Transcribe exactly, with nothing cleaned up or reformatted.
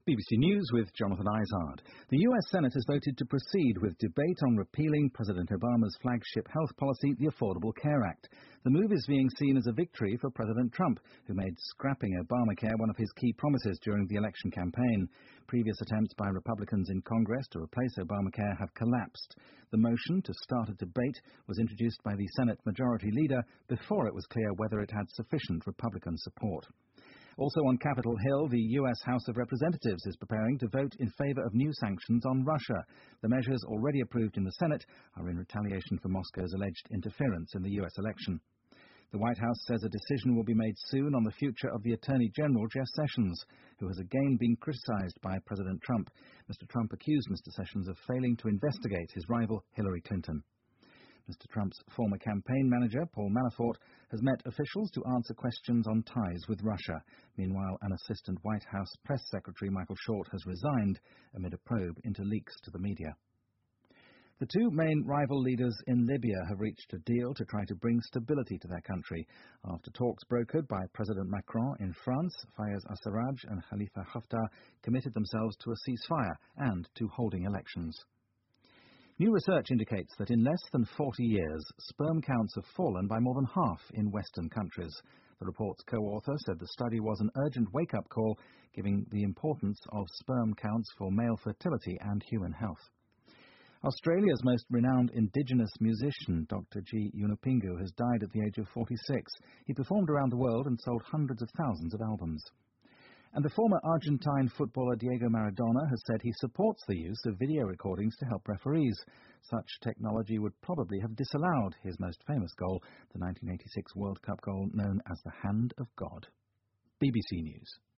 B B C News with Jonathan Izard. The U S Senate has voted to proceed with debate on repealing President Obama's flagship health policy, the Affordable Care Act. The move is being seen as a victory for President Trump, who made scrapping Obamacare one of his key promises during the election campaign. Previous attempts by Republicans in Congress to replace Obamacare have collapsed. The motion to start a debate was introduced by the Senate Majority Leader before it was clear whether it had sufficient Republican support. Also on Capitol Hill, the U S House of Representatives is preparing to vote in favour of new sanctions on Russia. The measures already approved in the Senate are in retaliation for Moscow's alleged interference in the U S election. The White House says a decision will be made soon on the future of the Attorney General, Jeff Sessions, who has again been criticised by President Trump. Mister Trump accused Mister Sessions of failing to investigate his rival Hillary Clinton. Mister Trump's former campaign manager, Paul Manafort, has met officials to answer questions on ties with Russia. Meanwhile, an assistant White House press secretary, Michael Short, has resigned amid a probe into leaks to the media. The two main rival leaders in Libya have reached a deal to try to bring stability to their country after talks brokered by President Macron in France. Fayez al-Sarraj and Khalifa Haftar committed themselves to a ceasefire and to holding elections. New research indicates that in less than forty years, sperm counts have fallen by more than half in Western countries. The report's co-author said the study was an urgent wake-up call, giving the importance of sperm counts for male fertility and human health. Australia's most renowned Indigenous musician, Doctor G. Yunupingu, has died at the age of forty-six. He performed around the world and sold hundreds of thousands of albums. And the former Argentine footballer Diego Maradona has said he supports the use of video recordings to help referees. Such technology would probably have disallowed his most famous goal, the nineteen eighty-six World Cup goal known as the Hand of God. B B C News.